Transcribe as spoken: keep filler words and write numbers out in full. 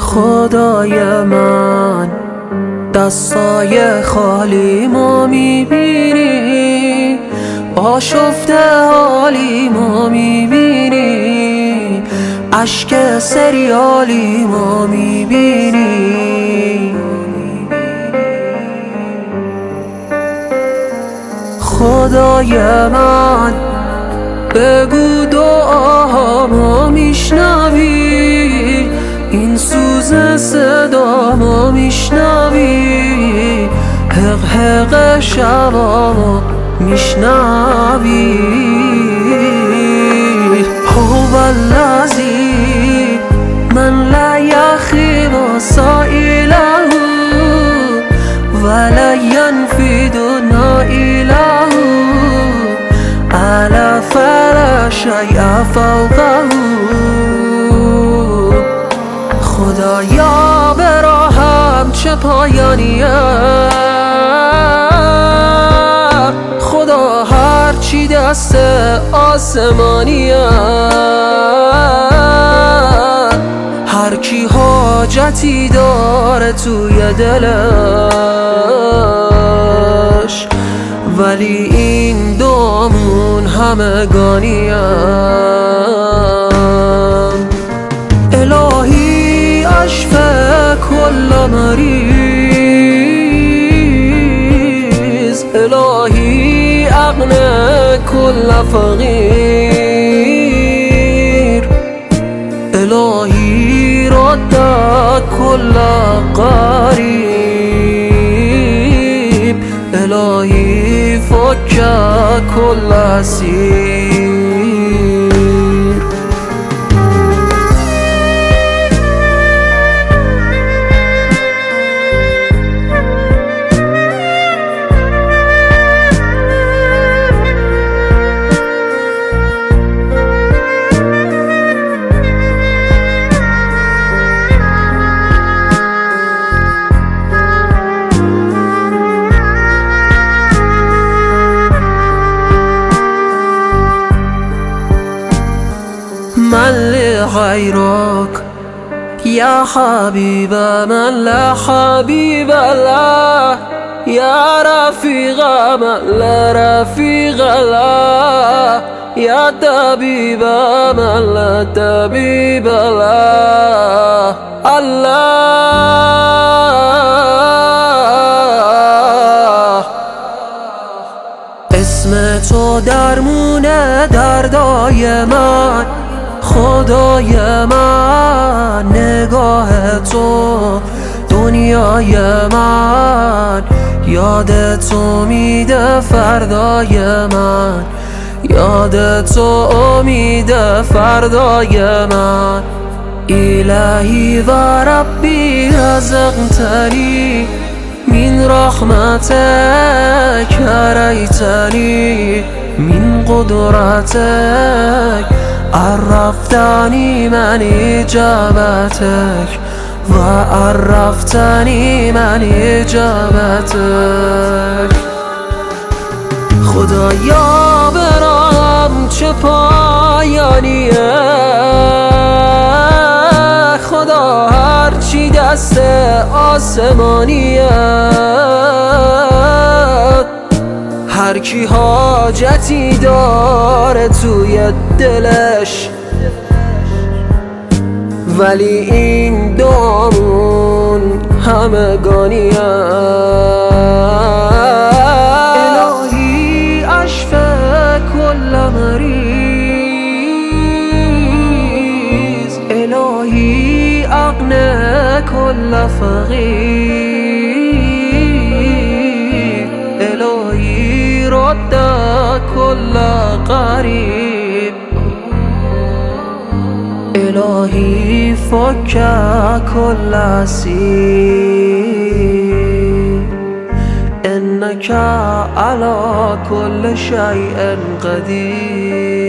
خدای من دستای خالی ما میبینی، آشفته حالی ما میبینی، اشک سریالی ما میبینی. خدای من بگو دعاها ما میشنوی، این سوز صدا ما میشنوی، حق حق شبا ما میشنوی. هو الذی من لا یخیب سائله ولا ینفد نائله، الا فلا شیء فوقه. خدایا به راهم چه پایانیه، خدا هرچی دست آسمانیه، هر کی حاجتی داره توی دلش، ولی این دامون همگانیه. الهی اشفه کل مریض، الهی اغنه کل فقیر، الهی رد کل غریب، الهی فک کل اسیر. من لغيرك يا حبيب من لا حبيب له، يا رفيق من لا رفيق له، يا طبيب من لا طبيب له. الله اسم تو درمون دردای من، خدای من نگاه تو دنیای من، یاد تو میده فردای من، یاد تو امید فردای من. الهی و ربی رزقتنی من رحمتک، هریتنی من قدرتک، عرفتنی من اجابتک و عرفتنی من اجابتک. خدایا برام چه پایانیه، خدا هرچی دست آسمانیه، هر کی حاجتی داره توی دلش، ولی این دامون همگانیه. الهی اشفه کل مریض، الهی اغنه کل فقیر، الهی رد کل غریب، الهی فک کل اسیر. انک علی کل شیء قدیر.